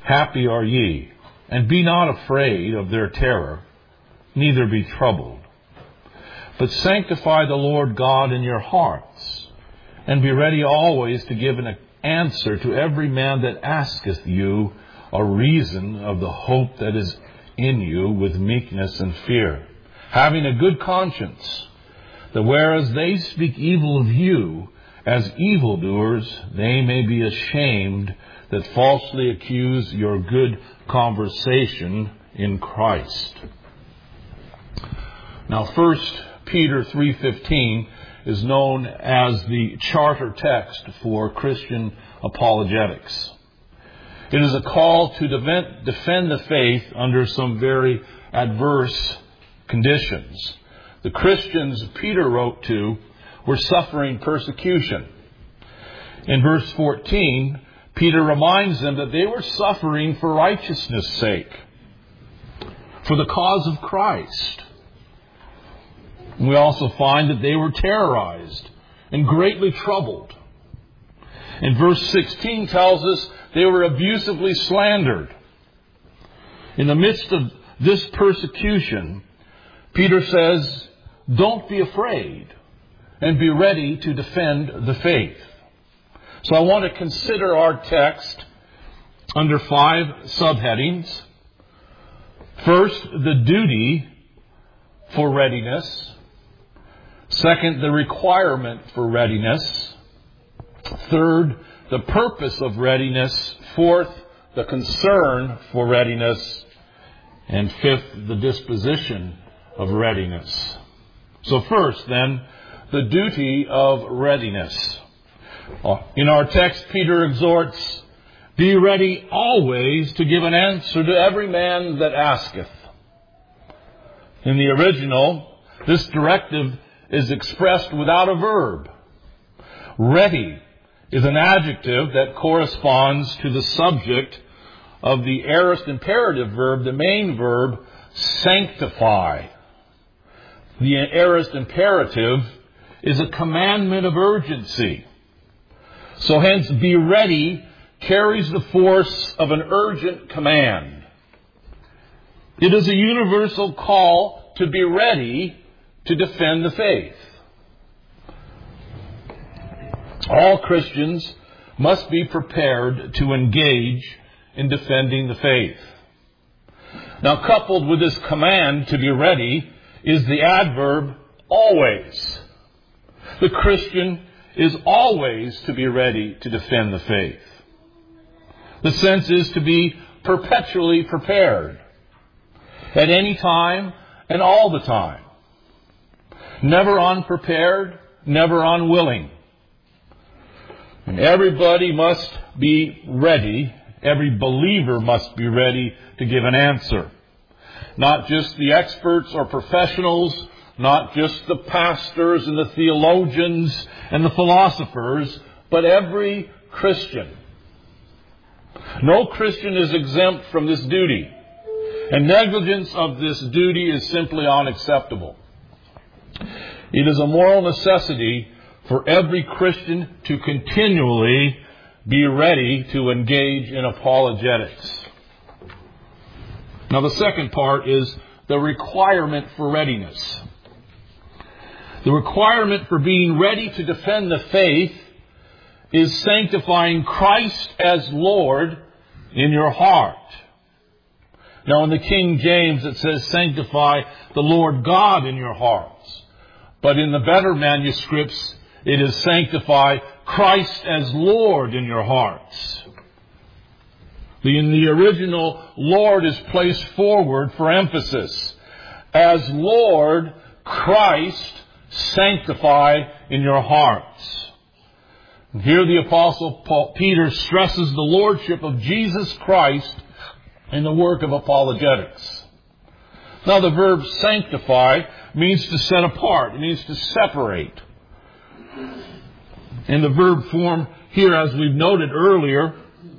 Happy are ye, and be not afraid of their terror, neither be troubled. But sanctify the Lord God in your hearts, and be ready always to give an answer to every man that asketh you a reason of the hope that is in you with meekness and fear, having a good conscience, that whereas they speak evil of you as evildoers, they may be ashamed that falsely accuse your good conversation in Christ. Now, 1 Peter 3:15 is known as the charter text for Christian apologetics. It is a call to defend the faith under some very adverse conditions. The Christians Peter wrote to were suffering persecution. In verse 14, Peter reminds them that they were suffering for righteousness' sake, for the cause of Christ. We also find that they were terrorized and greatly troubled. And verse 16 tells us they were abusively slandered. In the midst of this persecution, Peter says, don't be afraid and be ready to defend the faith. So I want to consider our text under 5 subheadings. First, the duty for readiness. Second, the requirement for readiness. Third, the purpose of readiness. Fourth, the concern for readiness. And fifth, the disposition of readiness. So first, then, the duty of readiness. In our text, Peter exhorts, be ready always to give an answer to every man that asketh. In the original, this directive is expressed without a verb. Ready is an adjective that corresponds to the subject of the aorist imperative verb, the main verb, sanctify. The aorist imperative is a commandment of urgency. So hence, be ready carries the force of an urgent command. It is a universal call to be ready to defend the faith. All Christians must be prepared to engage in defending the faith. Now, coupled with this command to be ready is the adverb always. The Christian is always to be ready to defend the faith. The sense is to be perpetually prepared, at any time and all the time. Never unprepared, never unwilling. And everybody must be ready. Every believer must be ready to give an answer. Not just the experts or professionals, not just the pastors and the theologians and the philosophers, but every Christian. No Christian is exempt from this duty, and negligence of this duty is simply unacceptable. It is a moral necessity for every Christian to continually be ready to engage in apologetics. Now, the second part is the requirement for readiness. The requirement for being ready to defend the faith is sanctifying Christ as Lord in your heart. Now, in the King James, it says, sanctify the Lord God in your hearts. But in the better manuscripts, it is sanctify Christ as Lord in your hearts. In the original, Lord is placed forward for emphasis. As Lord, Christ, sanctify in your hearts. And here the Apostle Peter stresses the lordship of Jesus Christ in the work of apologetics. Now, the verb sanctify means to set apart. It means to separate. And the verb form here, as we've noted earlier,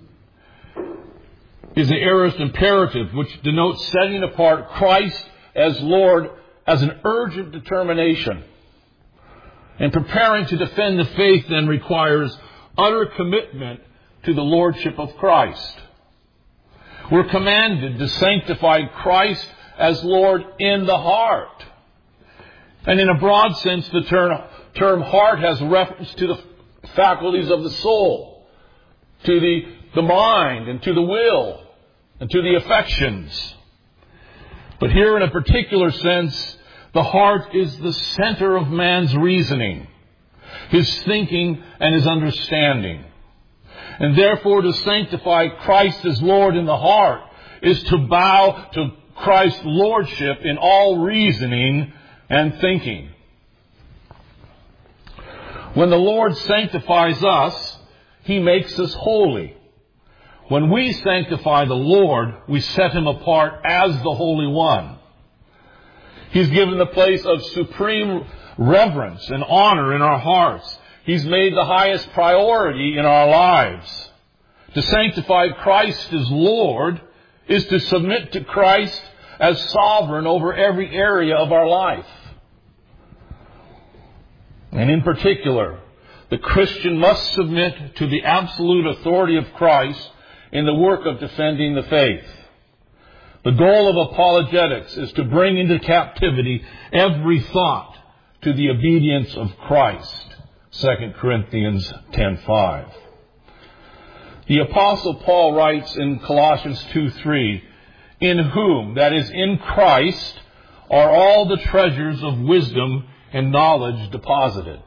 is the aorist imperative, which denotes setting apart Christ as Lord as an urgent determination. And preparing to defend the faith then requires utter commitment to the lordship of Christ. We're commanded to sanctify Christ as Lord in the heart. And in a broad sense, the term heart has reference to the faculties of the soul, to the mind, and to the will, and to the affections. But here in a particular sense, the heart is the center of man's reasoning, his thinking, and his understanding. And therefore, to sanctify Christ as Lord in the heart is to bow to Christ's lordship in all reasoning and thinking. When the Lord sanctifies us, He makes us holy. When we sanctify the Lord, we set Him apart as the Holy One. He's given the place of supreme reverence and honor in our hearts. He's made the highest priority in our lives. To sanctify Christ as Lord is to submit to Christ as sovereign over every area of our life. And in particular, the Christian must submit to the absolute authority of Christ in the work of defending the faith. The goal of apologetics is to bring into captivity every thought to the obedience of Christ. 2 Corinthians 10:5. The Apostle Paul writes in Colossians 2:3, "In whom," that is, in Christ, "are all the treasures of wisdom and knowledge deposited."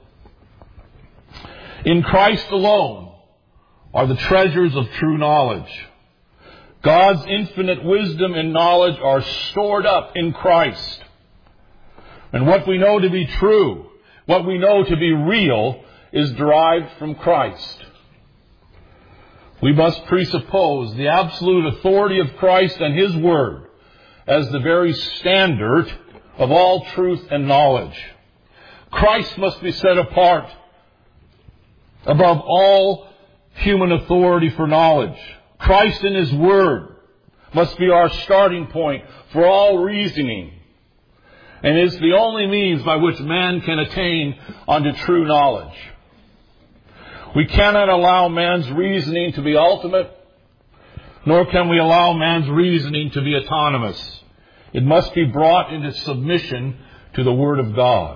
In Christ alone are the treasures of true knowledge. God's infinite wisdom and knowledge are stored up in Christ. And what we know to be true, what we know to be real, is derived from Christ. We must presuppose the absolute authority of Christ and His Word as the very standard of all truth and knowledge. Christ must be set apart above all human authority for knowledge. Christ and His Word must be our starting point for all reasoning, and is the only means by which man can attain unto true knowledge. We cannot allow man's reasoning to be ultimate, nor can we allow man's reasoning to be autonomous. It must be brought into submission to the Word of God.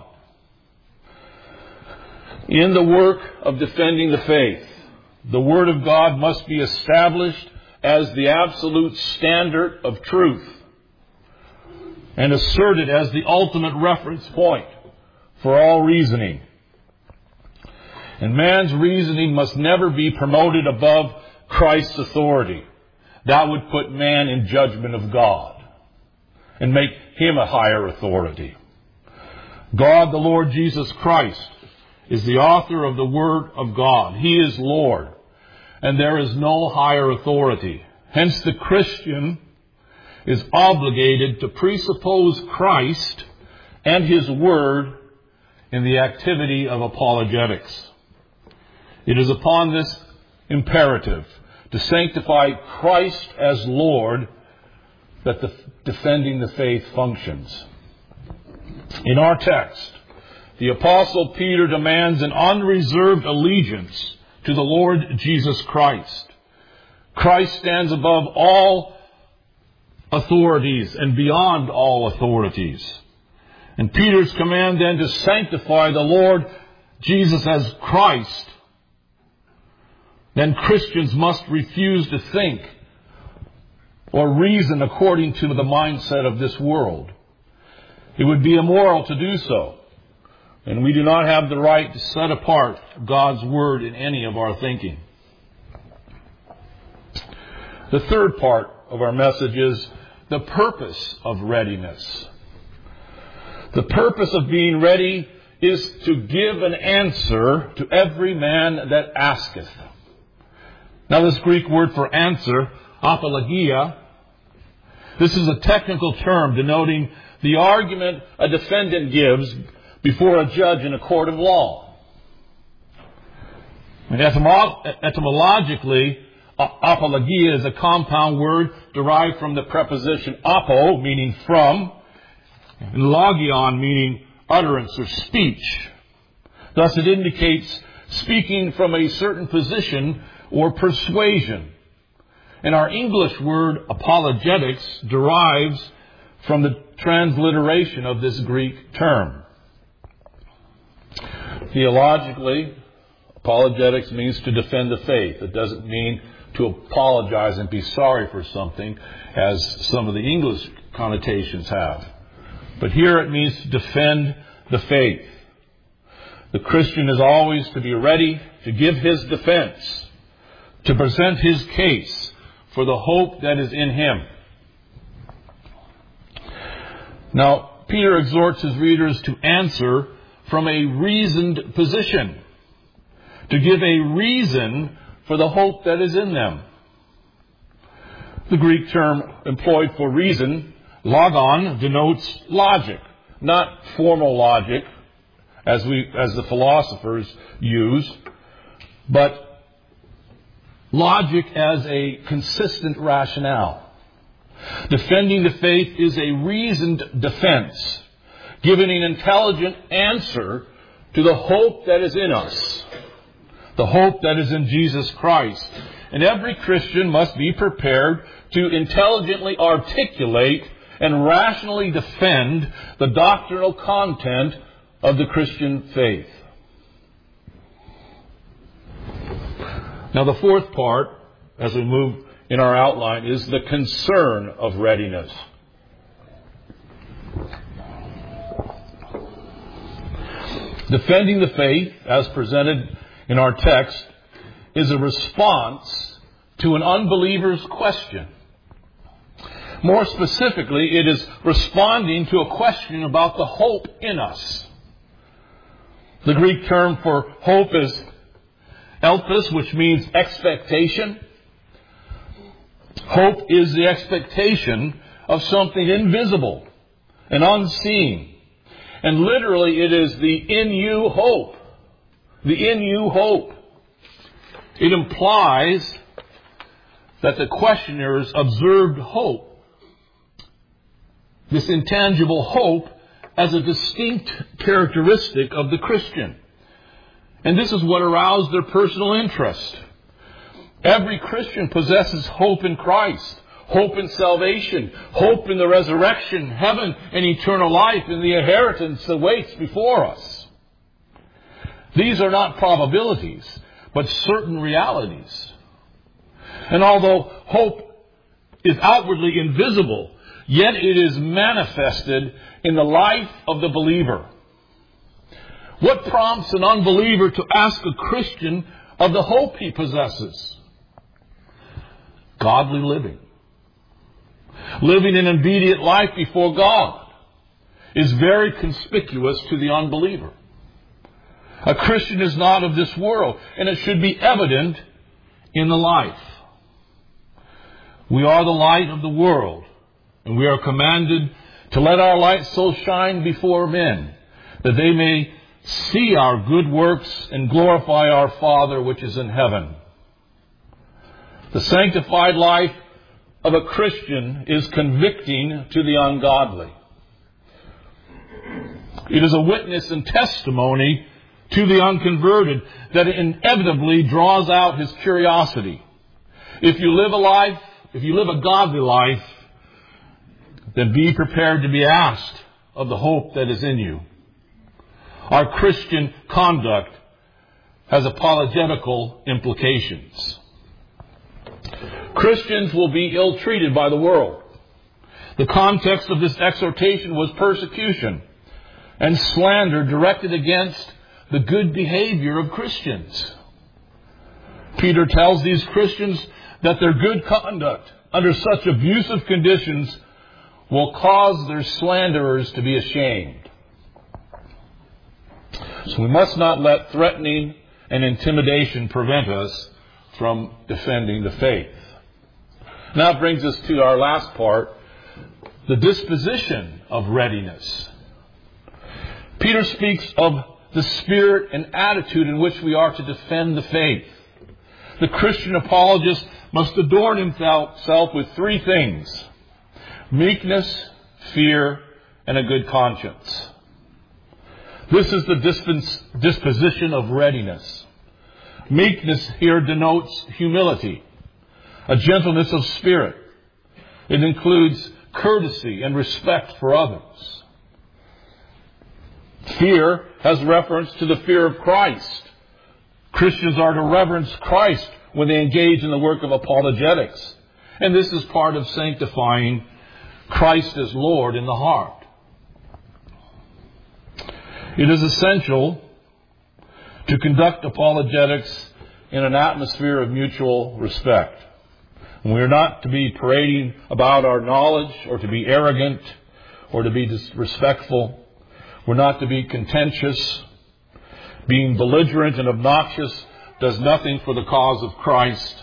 In the work of defending the faith, the Word of God must be established as the absolute standard of truth and asserted as the ultimate reference point for all reasoning. And man's reasoning must never be promoted above Christ's authority. That would put man in judgment of God and make Him a higher authority. God, the Lord Jesus Christ, is the author of the Word of God. He is Lord, and there is no higher authority. Hence, the Christian is obligated to presuppose Christ and His Word in the activity of apologetics. It is upon this imperative to sanctify Christ as Lord that the defending the faith functions. In our text, the Apostle Peter demands an unreserved allegiance to the Lord Jesus Christ. Christ stands above all authorities and beyond all authorities. And Peter's command then to sanctify the Lord Jesus as Christ, then Christians must refuse to think or reason according to the mindset of this world. It would be immoral to do so. And we do not have the right to set apart God's Word in any of our thinking. The third part of our message is the purpose of readiness. The purpose of being ready is to give an answer to every man that asketh. Now, this Greek word for answer, apologia, this is a technical term denoting the argument a defendant gives before a judge in a court of law. And etymologically, apologia is a compound word derived from the preposition apo, meaning from, and logion, meaning utterance or speech. Thus, it indicates speaking from a certain position or persuasion. And our English word apologetics derives from the transliteration of this Greek term. Theologically, apologetics means to defend the faith. It doesn't mean to apologize and be sorry for something, as some of the English connotations have. But here it means to defend the faith. The Christian is always to be ready to give his defense, to present his case for the hope that is in him. Now, Peter exhorts his readers to answer from a reasoned position, to give a reason for the hope that is in them. The Greek term employed for reason, logon, denotes logic, not formal logic, as the philosophers use, but logic as a consistent rationale. Defending the faith is a reasoned defense, giving an intelligent answer to the hope that is in us, the hope that is in Jesus Christ. And every Christian must be prepared to intelligently articulate and rationally defend the doctrinal content of the Christian faith. Now, the fourth part, as we move in our outline, is the concern of readiness. Defending the faith, as presented in our text, is a response to an unbeliever's question. More specifically, it is responding to a question about the hope in us. The Greek term for hope is elpis, which means expectation. Hope is the expectation of something invisible and unseen. And literally, it is the in you hope. The in you hope. It implies that the questioners observed hope, this intangible hope, as a distinct characteristic of the Christian. And this is what aroused their personal interest. Every Christian possesses hope in Christ, hope in salvation, hope in the resurrection, heaven, and eternal life, and the inheritance that waits before us. These are not probabilities, but certain realities. And although hope is outwardly invisible, yet it is manifested in the life of the believer. What prompts an unbeliever to ask a Christian of the hope he possesses? Godly living. Living an obedient life before God is very conspicuous to the unbeliever. A Christian is not of this world, and it should be evident in the life. We are the light of the world, and we are commanded to let our light so shine before men that they may see our good works and glorify our Father which is in heaven. The sanctified life of a Christian is convicting to the ungodly. It is a witness and testimony to the unconverted that inevitably draws out his curiosity. If you live a godly life, then be prepared to be asked of the hope that is in you. Our Christian conduct has apologetical implications. Christians will be ill-treated by the world. The context of this exhortation was persecution and slander directed against the good behavior of Christians. Peter tells these Christians that their good conduct under such abusive conditions will cause their slanderers to be ashamed. So we must not let threatening and intimidation prevent us from defending the faith. Now it brings us to our last part, the disposition of readiness. Peter speaks of the spirit and attitude in which we are to defend the faith. The Christian apologist must adorn himself with three things: meekness, fear, and a good conscience. This is the disposition of readiness. Meekness here denotes humility. a gentleness of spirit. It includes courtesy and respect for others. Fear has reference to the fear of Christ. Christians are to reverence Christ when they engage in the work of apologetics. And this is part of sanctifying Christ as Lord in the heart. It is essential to conduct apologetics in an atmosphere of mutual respect. We are not to be parading about our knowledge or to be arrogant or to be disrespectful. We're not to be contentious. Being belligerent and obnoxious does nothing for the cause of Christ.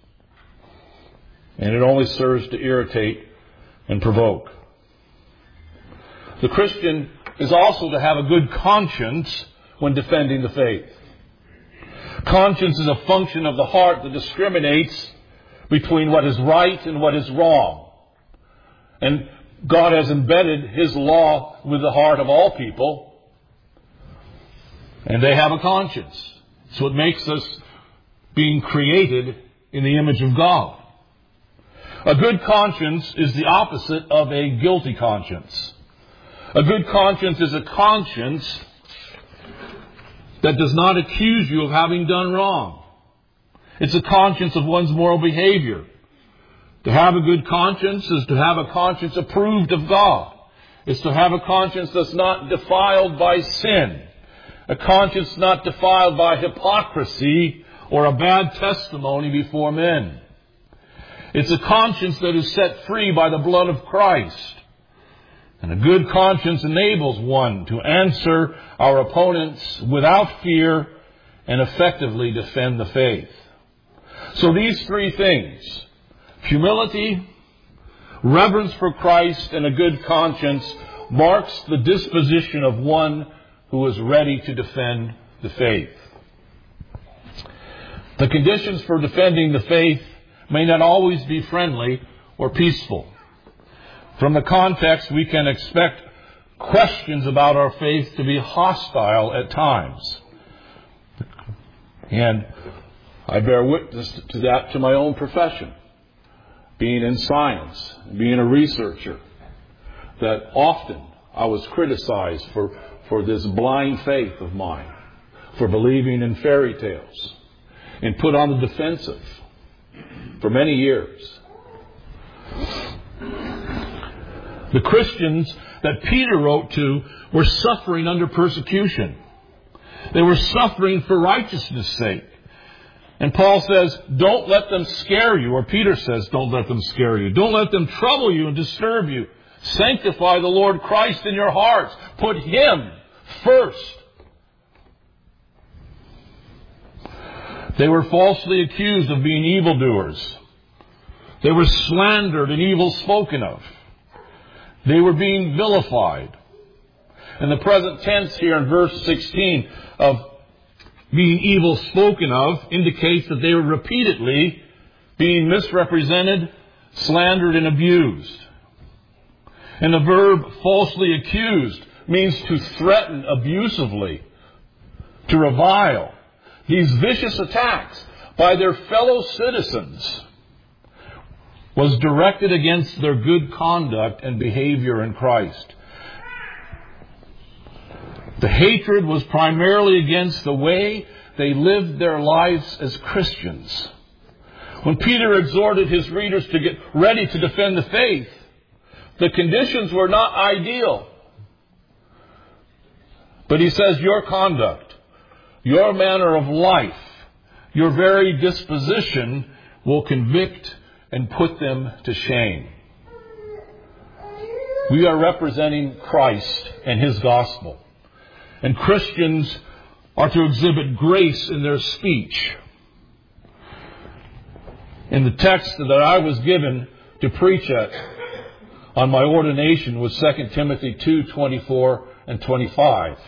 And it only serves to irritate and provoke. The Christian is also to have a good conscience when defending the faith. Conscience is a function of the heart that discriminates between what is right and what is wrong. And God has embedded His law with the heart of all people, and they have a conscience. It's what makes us being created in the image of God. A good conscience is the opposite of a guilty conscience. A good conscience is a conscience that does not accuse you of having done wrong. It's a conscience of one's moral behavior. To have a good conscience is to have a conscience approved of God. It's to have a conscience that's not defiled by sin. A conscience not defiled by hypocrisy or a bad testimony before men. It's a conscience that is set free by the blood of Christ. And a good conscience enables one to answer our opponents without fear and effectively defend the faith. So these three things, humility, reverence for Christ, and a good conscience, marks the disposition of one who is ready to defend the faith. The conditions for defending the faith may not always be friendly or peaceful. From the context, we can expect questions about our faith to be hostile at times. And I bear witness to that to my own profession. Being in science, being a researcher, that often I was criticized for this blind faith of mine, for believing in fairy tales, and put on the defensive for many years. The Christians that Peter wrote to were suffering under persecution. They were suffering for righteousness' sake. And Paul says, don't let them scare you. Or Peter says, don't let them scare you. Don't let them trouble you and disturb you. Sanctify the Lord Christ in your hearts. Put Him first. They were falsely accused of being evildoers. They were slandered and evil spoken of. They were being vilified. And the present tense here in verse 16 of being evil spoken of indicates that they were repeatedly being misrepresented, slandered, and abused. And the verb falsely accused means to threaten abusively, to revile. These vicious attacks by their fellow citizens was directed against their good conduct and behavior in Christ. The hatred was primarily against the way they lived their lives as Christians. When Peter exhorted his readers to get ready to defend the faith, the conditions were not ideal. But he says, your conduct, your manner of life, your very disposition will convict and put them to shame. We are representing Christ and His gospel. And Christians are to exhibit grace in their speech. In the text that I was given to preach at on my ordination was 2 Timothy 2:24 and 25.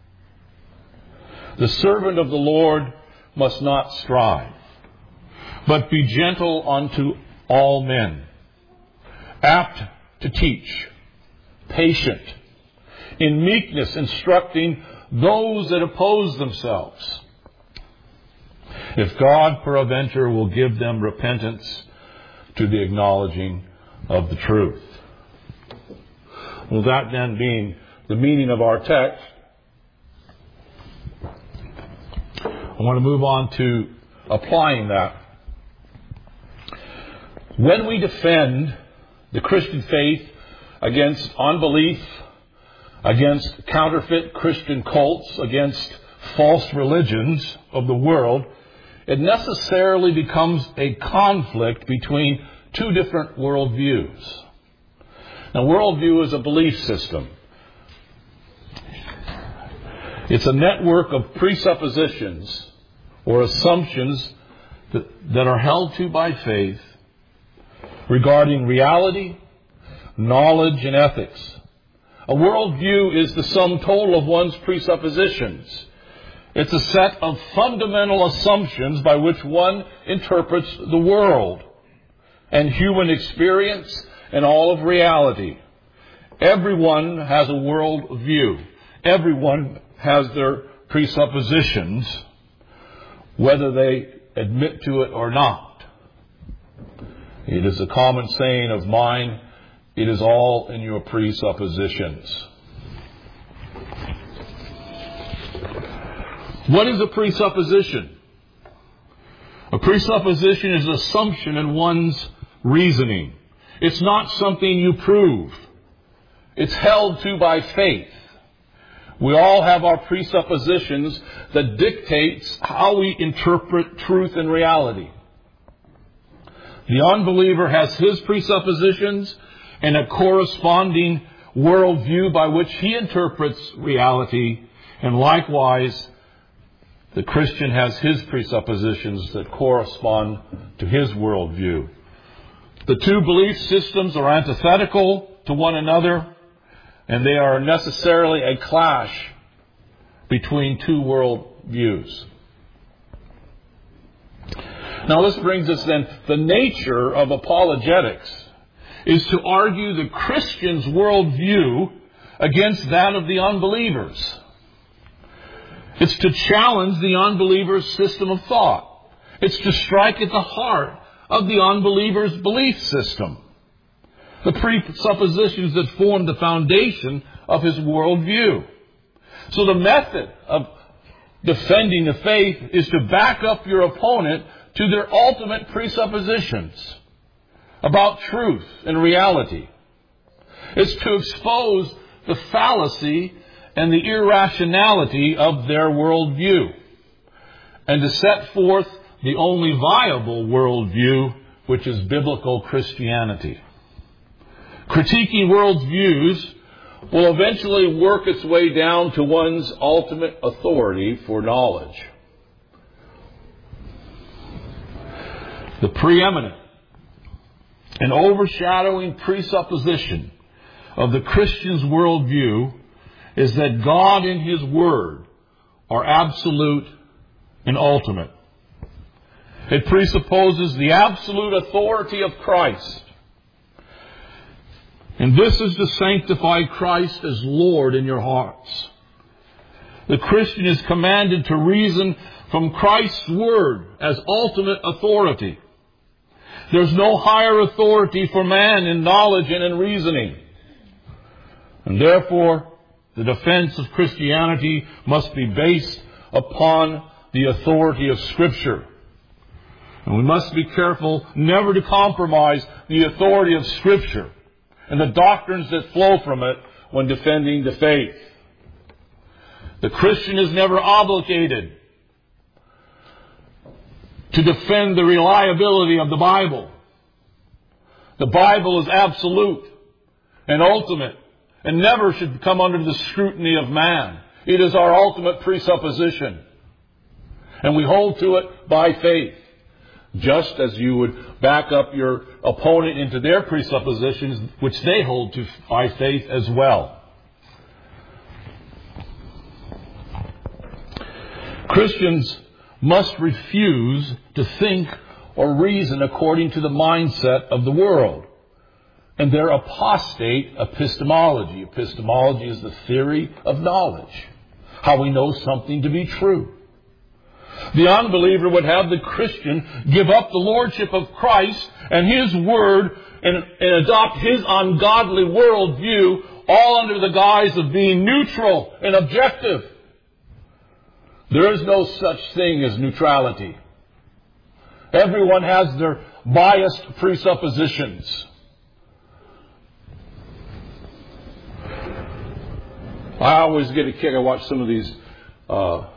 The servant of the Lord must not strive, but be gentle unto all men, apt to teach, patient, in meekness instructing those that oppose themselves. If God peradventure will give them repentance to the acknowledging of the truth. Well, that then being the meaning of our text, I want to move on to applying that. When we defend the Christian faith against unbelief, against counterfeit Christian cults, against false religions of the world, it necessarily becomes a conflict between two different worldviews. Now, worldview is a belief system. It's a network of presuppositions or assumptions that are held to by faith regarding reality, knowledge, and ethics. A worldview is the sum total of one's presuppositions. It's a set of fundamental assumptions by which one interprets the world and human experience and all of reality. Everyone has a worldview. Everyone has their presuppositions, whether they admit to it or not. It is a common saying of mine, it is all in your presuppositions. What is a presupposition? A presupposition is an assumption in one's reasoning. It's not something you prove. It's held to by faith. We all have our presuppositions that dictates how we interpret truth and reality. The unbeliever has his presuppositions and a corresponding worldview by which he interprets reality, and likewise, the Christian has his presuppositions that correspond to his worldview. The two belief systems are antithetical to one another, and they are necessarily a clash between two worldviews. Now this brings us then, the nature of apologetics is to argue the Christian's worldview against that of the unbelievers. It's to challenge the unbeliever's system of thought. It's to strike at the heart of the unbeliever's belief system, the presuppositions that form the foundation of his worldview. So the method of defending the faith is to back up your opponent to their ultimate presuppositions about truth and reality. It's to expose the fallacy and the irrationality of their worldview, and to set forth the only viable worldview, which is biblical Christianity. Critiquing worldviews will eventually work its way down to one's ultimate authority for knowledge. The preeminent and overshadowing presupposition of the Christian's worldview is that God and His Word are absolute and ultimate. It presupposes the absolute authority of Christ. And this is to sanctify Christ as Lord in your hearts. The Christian is commanded to reason from Christ's Word as ultimate authority. There's no higher authority for man in knowledge and in reasoning. And therefore, the defense of Christianity must be based upon the authority of Scripture. And we must be careful never to compromise the authority of Scripture and the doctrines that flow from it when defending the faith. The Christian is never obligated to defend the reliability of the Bible. The Bible is absolute and ultimate and never should come under the scrutiny of man. It is our ultimate presupposition. And we hold to it by faith, just as you would back up your opponent into their presuppositions, which they hold to by faith as well. Christians must refuse to think or reason according to the mindset of the world and their apostate epistemology. Epistemology is the theory of knowledge, how we know something to be true. The unbeliever would have the Christian give up the lordship of Christ and His Word and adopt his ungodly worldview, all under the guise of being neutral and objective. There is no such thing as neutrality. Everyone has their biased presuppositions. I always get a kick. I watch some of these, what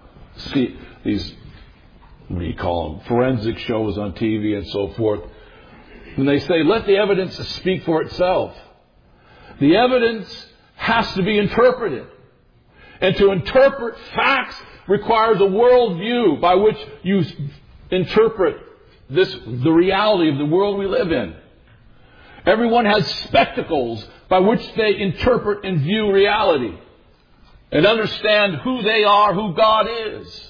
do you call them, forensic shows on TV and so forth. And they say, let the evidence speak for itself. The evidence has to be interpreted. And to interpret facts requires a worldview by which you interpret the reality of the world we live in. Everyone has spectacles by which they interpret and view reality and understand who they are, who God is.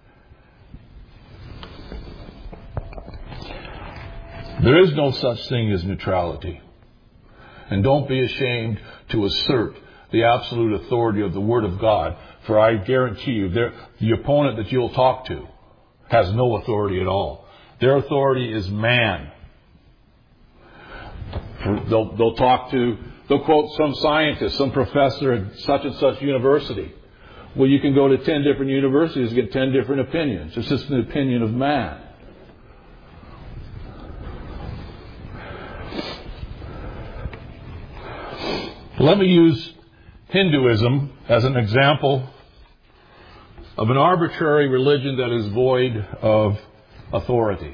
There is no such thing as neutrality. And don't be ashamed to assert the absolute authority of the Word of God, for I guarantee you, the opponent that you'll talk to has no authority at all. Their authority is man. They'll quote some scientist, some professor at such and such university. Well, you can go to 10 different universities and get 10 different opinions. It's just an opinion of man. Let me use Hinduism as an example of an arbitrary religion that is void of authority.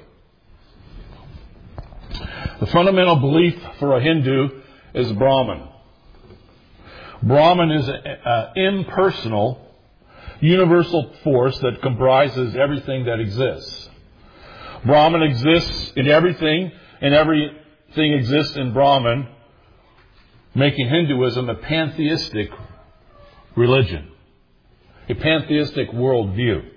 The fundamental belief for a Hindu is Brahman. Brahman is an impersonal, universal force that comprises everything that exists. Brahman exists in everything, and everything exists in Brahman, making Hinduism a pantheistic religion, a pantheistic worldview.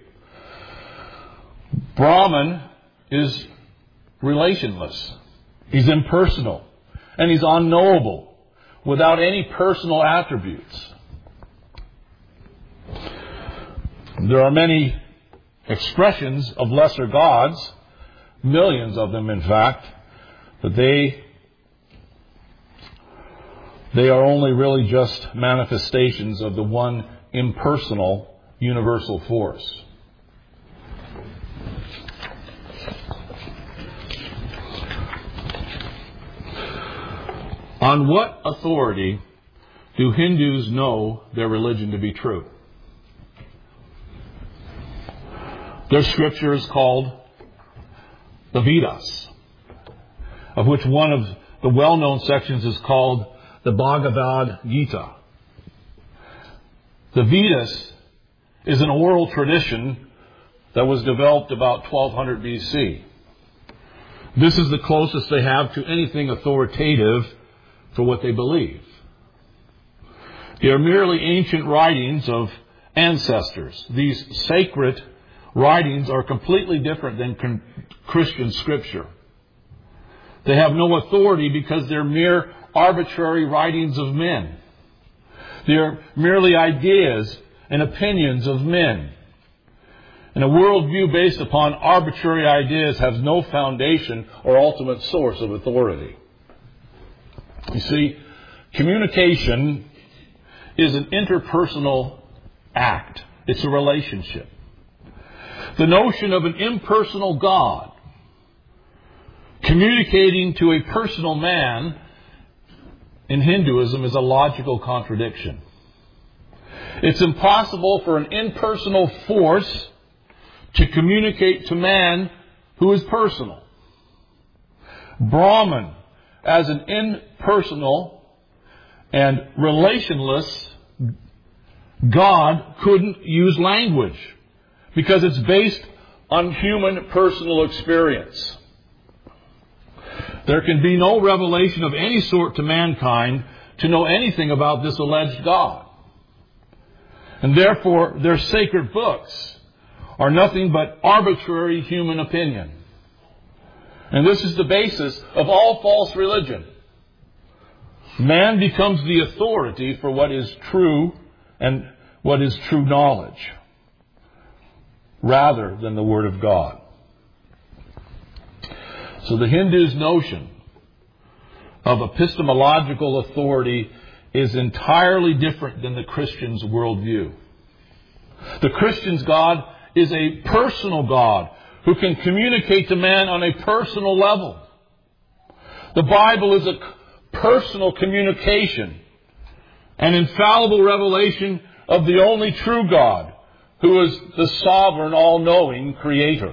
Brahman is relationless. He's impersonal. And he's unknowable, without any personal attributes. There are many expressions of lesser gods, millions of them in fact, but they are only really just manifestations of the one impersonal universal force. On what authority do Hindus know their religion to be true? Their scripture is called the Vedas, of which one of the well-known sections is called the Bhagavad Gita. The Vedas is an oral tradition that was developed about 1200 BC. This is the closest they have to anything authoritative for what they believe. They are merely ancient writings of ancestors. These sacred writings are completely different than Christian scripture. They have no authority because they're mere arbitrary writings of men. They're merely ideas and opinions of men. And a worldview based upon arbitrary ideas has no foundation or ultimate source of authority. You see, communication is an interpersonal act. It's a relationship. The notion of an impersonal God communicating to a personal man in Hinduism is a logical contradiction. It's impossible for an impersonal force to communicate to man who is personal. Brahman, as an impersonal and relationless God, couldn't use language because it's based on human personal experience. There can be no revelation of any sort to mankind to know anything about this alleged God. And therefore, their sacred books are nothing but arbitrary human opinion. And this is the basis of all false religion. Man becomes the authority for what is true and what is true knowledge. rather than the Word of God. So the Hindu's notion of epistemological authority is entirely different than the Christian's worldview. The Christian's God is a personal God who can communicate to man on a personal level. The Bible is a personal communication, an infallible revelation of the only true God, who is the sovereign, all-knowing Creator.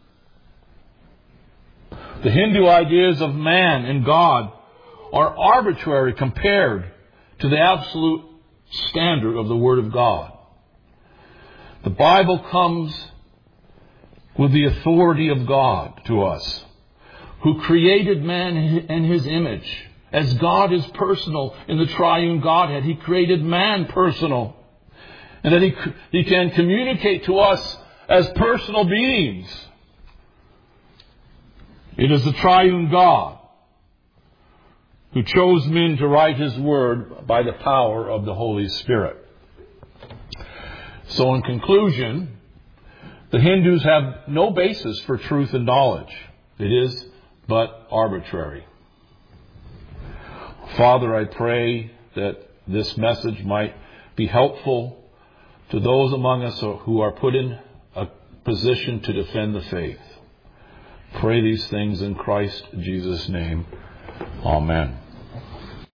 The Hindu ideas of man and God are arbitrary compared to the absolute standard of the Word of God. The Bible comes with the authority of God to us, who created man in His image. As God is personal in the triune Godhead, He created man personal. And that He can communicate to us as personal beings. It is the triune God who chose men to write His Word by the power of the Holy Spirit. So in conclusion, the Hindus have no basis for truth and knowledge. It is but arbitrary. Father, I pray that this message might be helpful to those among us who are put in a position to defend the faith. Pray these things in Christ Jesus' name. Amen.